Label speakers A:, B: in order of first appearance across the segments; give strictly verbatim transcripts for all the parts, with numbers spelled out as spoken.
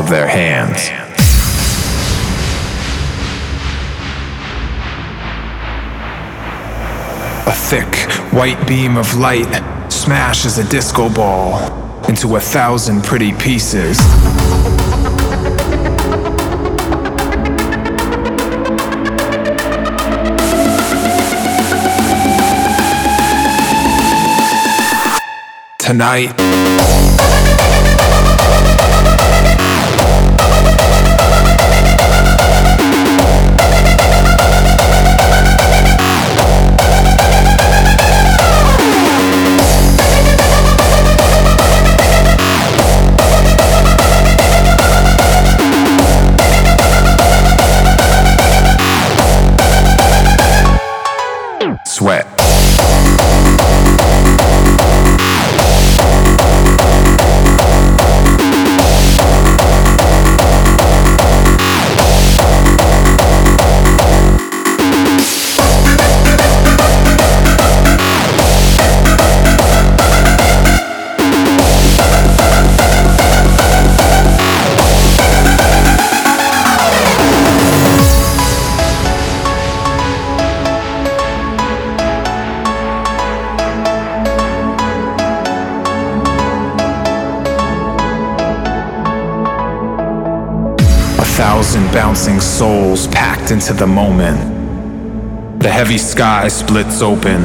A: of their hands. A thick, white beam of light smashes a disco ball into a thousand pretty pieces. Tonight, sweat. Thousand bouncing souls packed into the moment. The heavy sky splits open.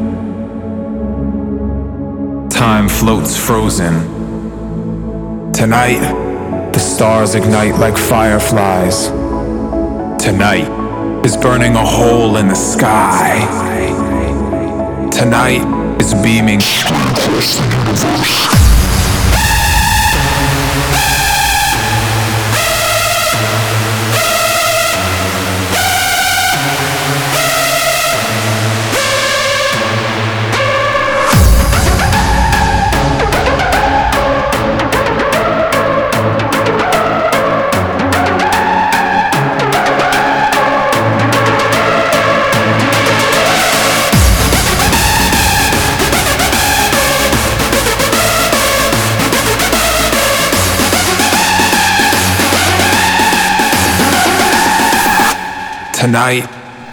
A: Time floats frozen. Tonight, the stars ignite like fireflies. Tonight is burning a hole in the sky. Tonight is beaming across the universe. Tonight,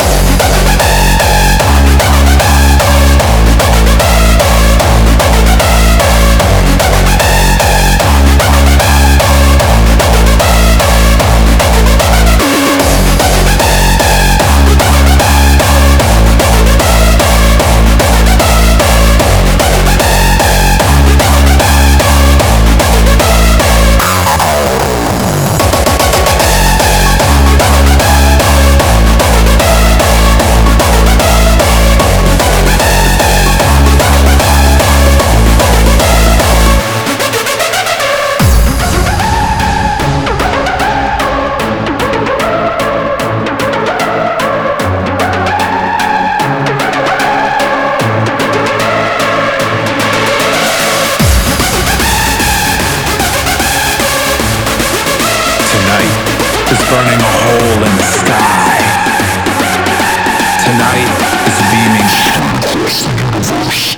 A: is burning a hole in the sky. Tonight is beaming across the universe.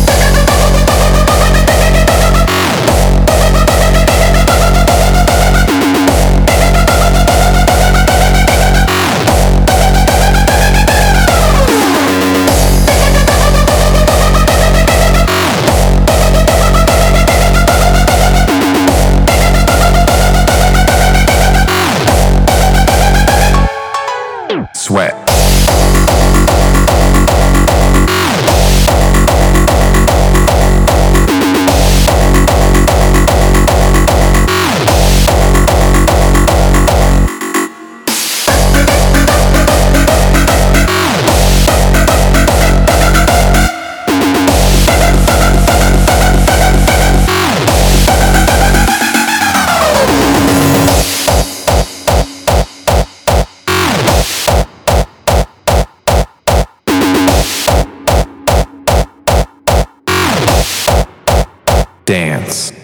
A: Sweat. Dance.